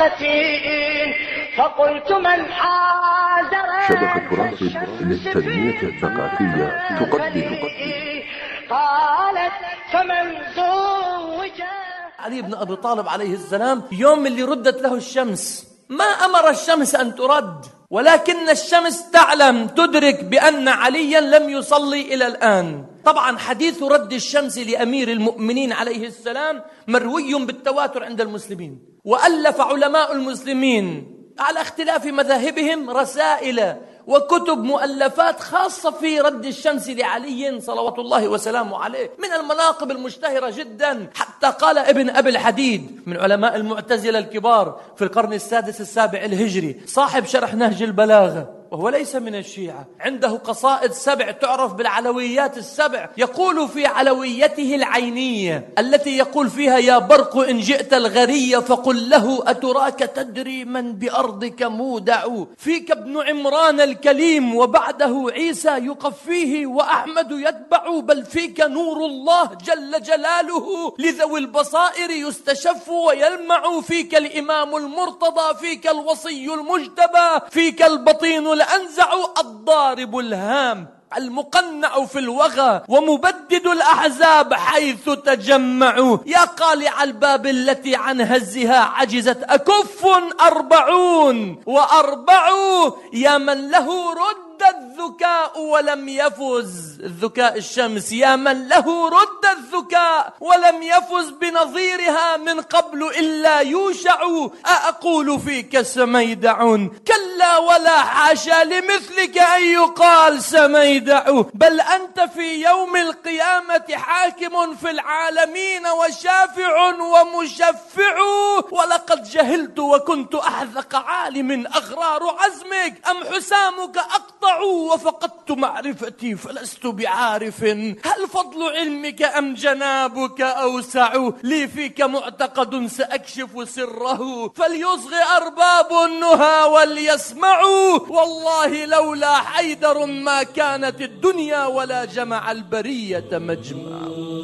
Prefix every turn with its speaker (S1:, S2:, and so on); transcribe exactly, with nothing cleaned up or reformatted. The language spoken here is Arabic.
S1: حلقتي فقلت من حاذر
S2: شبكة رافد للتنمية الثقافية تقدم
S1: قالت فمن زوج.
S3: علي بن أبي طالب عليه السلام يوم اللي ردت له الشمس ما أمر الشمس أن ترد، ولكن الشمس تعلم تدرك بأن عليا لم يصلي إلى الآن. طبعا حديث رد الشمس لأمير المؤمنين عليه السلام مروي بالتواتر عند المسلمين، وألف علماء المسلمين على اختلاف مذاهبهم رسائل وكتب مؤلفات خاصة في رد الشمس لعلي صلوات الله وسلامه عليه، من المناقب المشتهرة جدا. حتى قال ابن أبي الحديد من علماء المعتزلة الكبار في القرن السادس السابع الهجري، صاحب شرح نهج البلاغة، وهو ليس من الشيعة، عنده قصائد سبع تعرف بالعلويات السبع. يقول في علويته العينية التي يقول فيها: يا برق إن جئت الغري فقل له أتراك تدري من بأرضك مودع، فيك ابن عمران الكليم وبعده عيسى يقفيه وأحمد يتبع، بل فيك نور الله جل جلاله لذوي البصائر يستشف ويلمع، فيك الإمام المرتضى، فيك الوصي المجتبى، فيك البطين الأنزع الضارب الهام المقنع في الوغى ومبدد الأحزاب حيث تجمعوا، يا قالع الباب التي عن هزها عجزت أكف أربعون وأربع، يا من له رد الذكاء ولم يفز، الذكاء الشمس، يا من له رد الذكاء ولم يفز بنظيرها من قبل إلا يوشع، أأقول فيك سميدع كلا ولا حاشا لمثلك أن يقال سميدع، بل أنت في يوم القيامة حاكم في العالمين وشافع ومشفع، ولقد جهلت وكنت أحذق عالم أغرار عزمك، أم حسامك أقطع وفقدت معرفتي فلست بعارف، هل فضل علمك أم جنابك أوسع، لي فيك معتقد سأكشف سره، فليصغي أرباب النهى وليسمعوا، والله لولا حيدر ما كانت الدنيا ولا جمع البرية مجمع.